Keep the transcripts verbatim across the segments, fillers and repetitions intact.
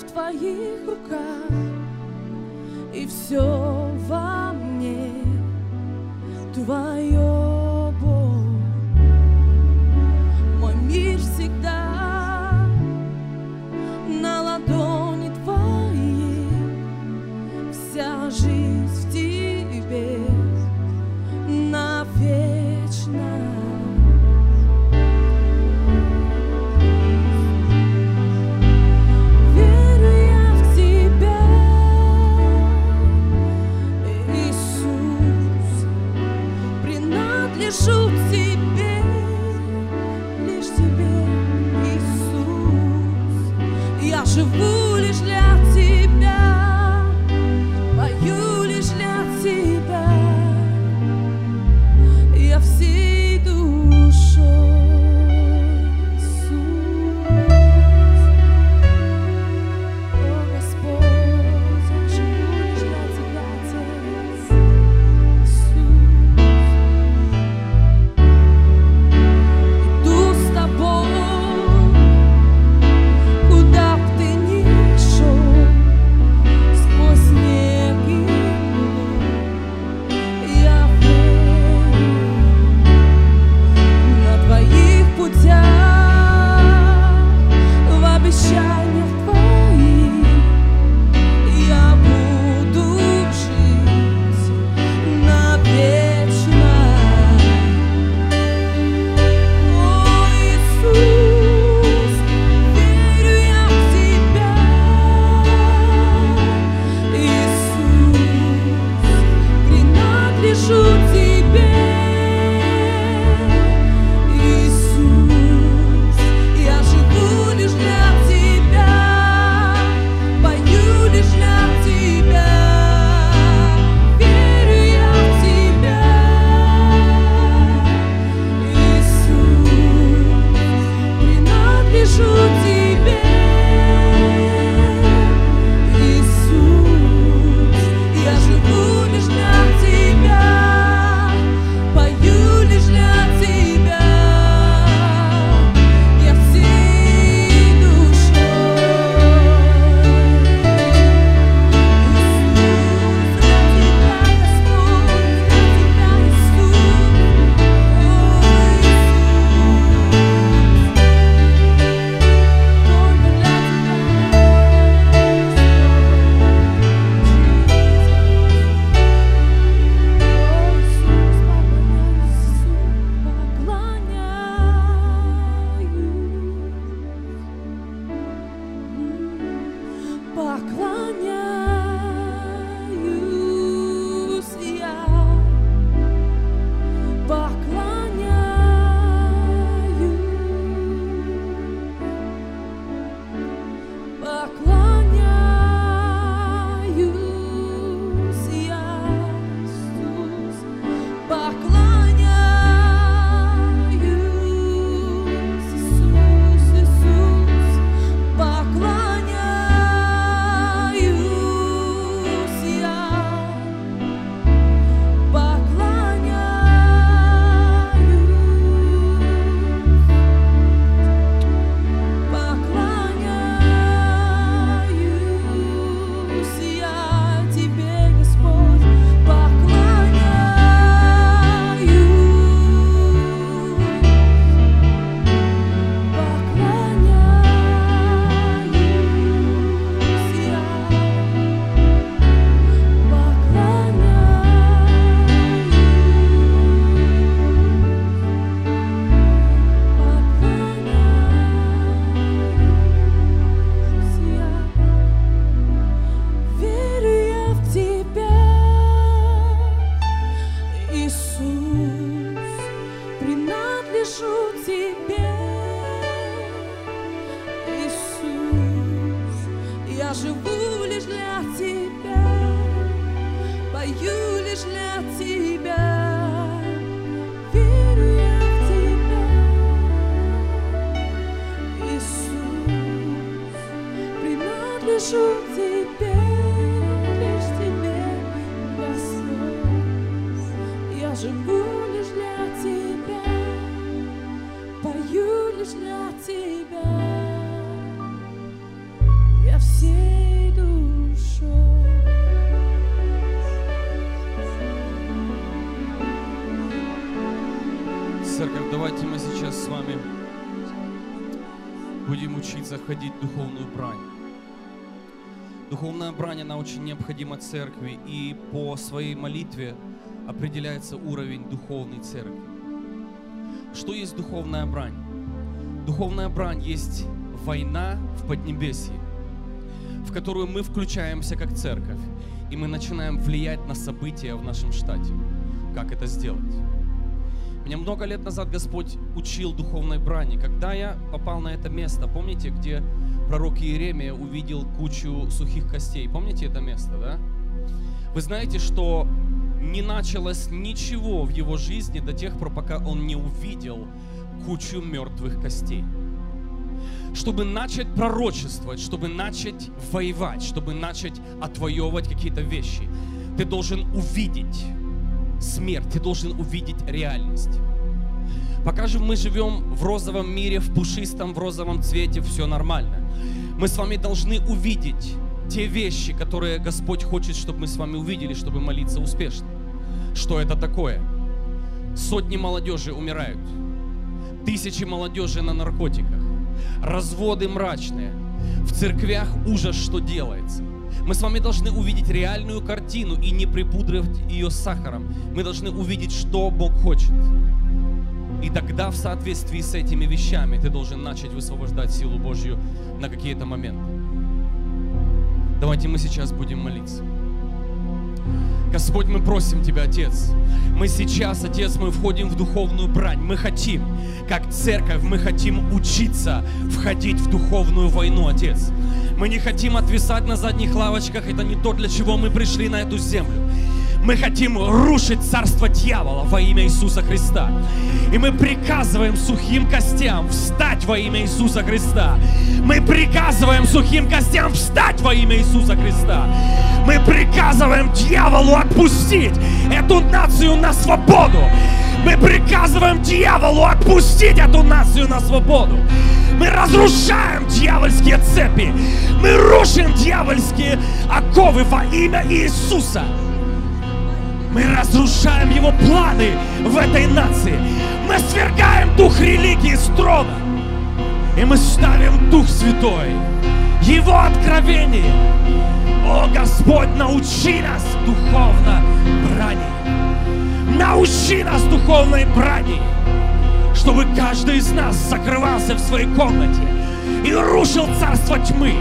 Твоих руках, и все во мне Твое, Бог. Мой мир всегда на ладони Твоей, вся жизнь в Тебе навечно. Лежу Тебе, лишь Тебе, Иисус. Я живу лишь для Тебя, пою лишь для Тебя. Я всей душой, Иисус. О, Господь, я живу лишь для Тебя, Отец. Я живу лишь для Тебя, пою лишь для Тебя, верю я в Тебя, Иисус, принадлежу Тебе, лишь Тебе, Господь. Я живу лишь для Тебя, пою лишь для Тебя. Я все Давайте мы сейчас с вами будем учиться ходить в духовную брань. Духовная брань, она очень необходима церкви, и по своей молитве определяется уровень духовной церкви. Что есть духовная брань? Духовная брань есть война в Поднебесье, в которую мы включаемся как церковь, и мы начинаем влиять на события в нашем штате. Как это сделать? Меня много лет назад Господь учил духовной брани. Когда я попал на это место, помните, где пророк Иеремия увидел кучу сухих костей? Помните это место, да? Вы знаете, что не началось ничего в его жизни до тех пор, пока он не увидел кучу мертвых костей. Чтобы начать пророчествовать, чтобы начать воевать, чтобы начать отвоевывать какие-то вещи, ты должен увидеть смерть, ты должен увидеть реальность. Пока же мы живем в розовом мире, в пушистом, в розовом цвете, все нормально. Мы с вами должны увидеть те вещи, которые Господь хочет, чтобы мы с вами увидели, чтобы молиться успешно. Что это такое? Сотни молодежи умирают. Тысячи молодежи на наркотиках. Разводы мрачные. В церквях ужас, что делается. Мы с вами должны увидеть реальную картину и не припудривать ее сахаром. Мы должны увидеть, что Бог хочет. И тогда в соответствии с этими вещами ты должен начать высвобождать силу Божью на какие-то моменты. Давайте мы сейчас будем молиться. Господь, мы просим Тебя, Отец. Мы сейчас, Отец, мы входим в духовную брань. Мы хотим, как церковь, мы хотим учиться входить в духовную войну, Отец. Мы не хотим отвисать на задних лавочках. Это не то, для чего мы пришли на эту землю. Мы хотим рушить царство дьявола во имя Иисуса Христа. И мы приказываем сухим костям встать во имя Иисуса Христа. Мы приказываем сухим костям встать во имя Иисуса Христа. Мы приказываем дьяволу отпустить эту нацию на свободу. Мы приказываем дьяволу отпустить эту нацию на свободу. Мы разрушаем дьявольские цепи. Мы рушим дьявольские оковы во имя Иисуса. Мы разрушаем его планы в этой нации. Мы свергаем дух религии с трона. И мы ставим Дух Святой, Его откровение. О, Господь, научи нас духовно брани. Научи нас духовной брани, чтобы каждый из нас закрывался в своей комнате и рушил царство тьмы.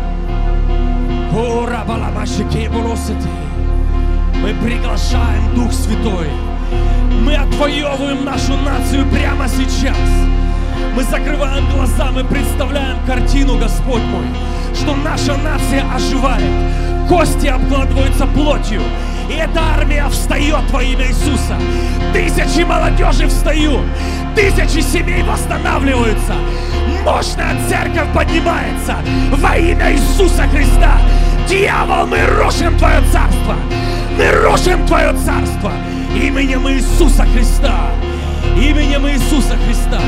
О, рабалабашики буросити. Мы приглашаем Дух Святой. Мы отвоевываем нашу нацию прямо сейчас. Мы закрываем глаза, мы представляем картину, Господь мой, что наша нация оживает. Кости обкладываются плотью. И эта армия встает во имя Иисуса. Тысячи молодежи встают. Тысячи семей восстанавливаются. Мощная церковь поднимается во имя Иисуса Христа. Дьявол, мы рушим Твое царство. Мы рушим Твое царство именем Иисуса Христа. Именем Иисуса Христа.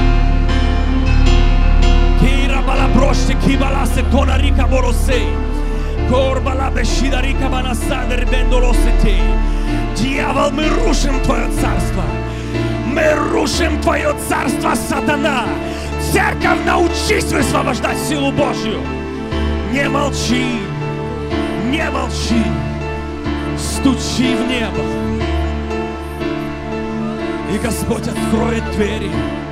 Дьявол, мы рушим Твое царство. Мы рушим Твое царство, сатана. Церковь, научись высвобождать силу Божью. Не молчи, не молчи. Стучи в небо. И Господь откроет двери.